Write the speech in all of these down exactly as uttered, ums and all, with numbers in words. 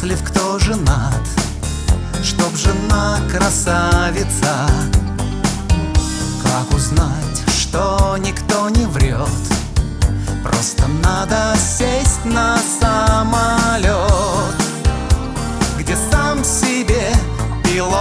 счастлив, кто женат, чтоб жена красавица. Как узнать, что никто не врет? Просто надо сесть на самолет, где сам себе пилот.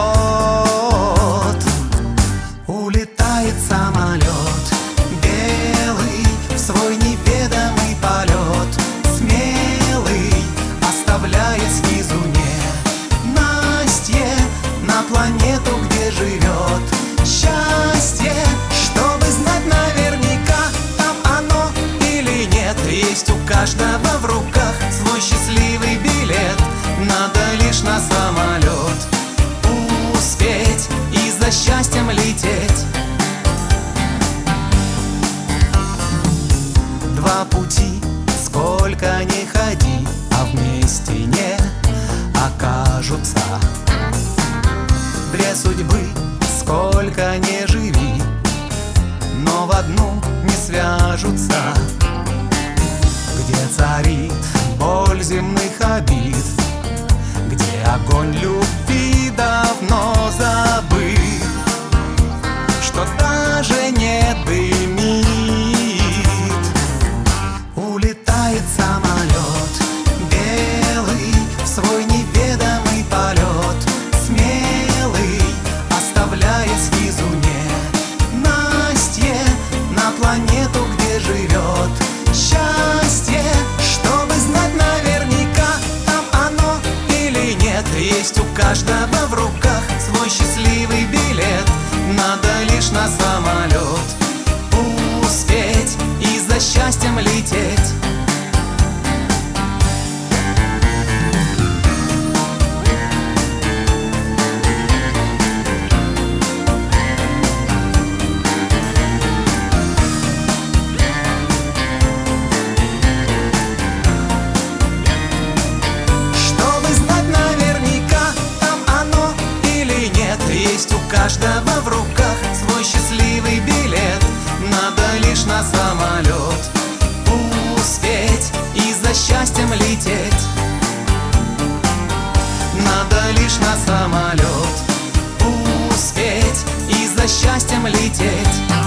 Улетает самолет белый в свой неведомый полет, смелый, оставляя снизу ненастье на планету, где живет счастье. Чтобы знать наверняка, там оно или нет, есть у каждого в руках свой счастливый билет. Надо лишь на самолет успеть и за счастьем лететь. Два пути, сколько ни ходи, а вместе не окажутся. Две судьбы, сколько ни живи, но в одну не свяжутся. Где царит боль земных обид, где огонь любви давно забыт, что даже не дымит. Улетает самолет белый в свой неведомый полет, смелый, оставляя снизу ненастье на планету, где живет счастье. Чтобы знать наверняка, там оно или нет, есть у каждого в руках свой счастливый билет. Надо лишь на самолет успеть и за счастьем лететь. Есть у каждого в руках свой счастливый билет. Надо лишь на самолет успеть и за счастьем лететь. Надо лишь на самолет успеть и за счастьем лететь.